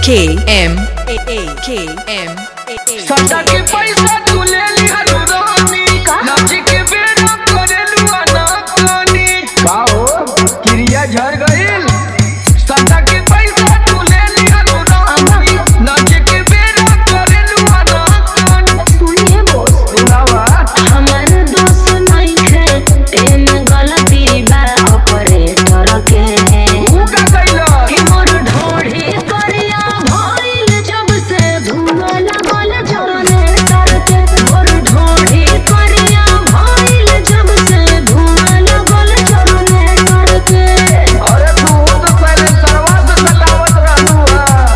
K M A K M सटा के पैसा तू ले ली हलो रानी नाची के बेड़ा करेलू अनाकानी का हो क्रिया झड़ गइल सटा के पैसा तू ले ली हलो रानी नाची के बेड़ा करेलू अनाकानी सुनिए बोस सुनावा हमार दोस्त नहीं है एम गलती बा ऑपरेटर के तू का कइला कि मोर ढोढ़ी करिया भइल जब से धुआं लगल जनरेटर के मोर ढोढ़ी करिया भइल जब से धुआं लगल जनरेटर के अरे तू तो पहले सरवा से सटावत रहलू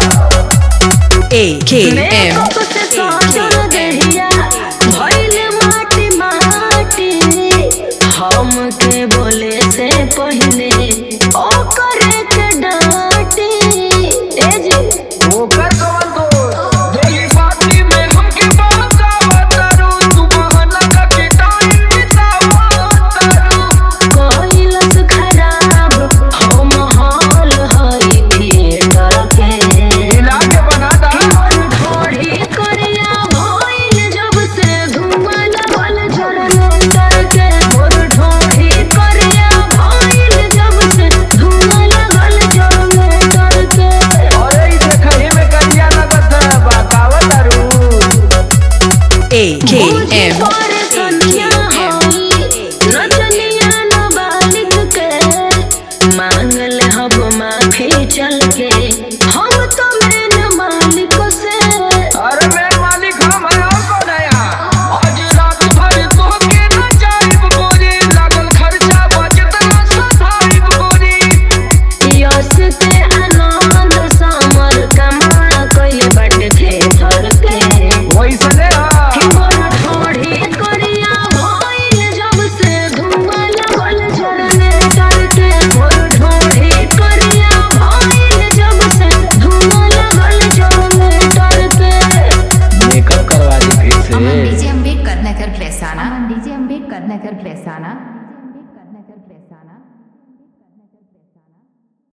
A K M मेकअप से साजल देहिया भइल माटी माटी हमके बोले से पहले ओ करे के डांटी ए जी ओकर कवन दोस्त दिल्ली पार्टी में हमके बहकावत तारू तू बहाना करके टाइम बितावत तारू कइलस खराब हम हाल हई थिएटर के मिला के बना दा ढोढ़ी करिया भइल जब से धुआं लगल जनरेटर के मोर ढोढ़ी करिया भइल जब से धुआं लगल जनरेटर के अरे ई देखहि में करिया लगत है बहकावत तारू A K M पर संख्या होई रजनिया नाबालिग के मांगल हब माफी चल के हम तो मेन मालिक से अरे मेरे मालिक हम है और कौन है यहाँ आज रात भर तो के न जाइब गोरी लागल खर्चा बचत न सधाइब गोरी यश के आनंद समर कमा कइले बट थेथर के वैसने कि मोर ढोढ़ी करिया भइल जब से धुआं लगल जनरेटर के मोर ढोढ़ी करिया भइल जब से धुआं लगल जनरेटर के मेकअप करवा दी फिर से डीजे अम्बेडकर नगर प्रेसाना डीजे अम्बेडकर नगर प्रेसाना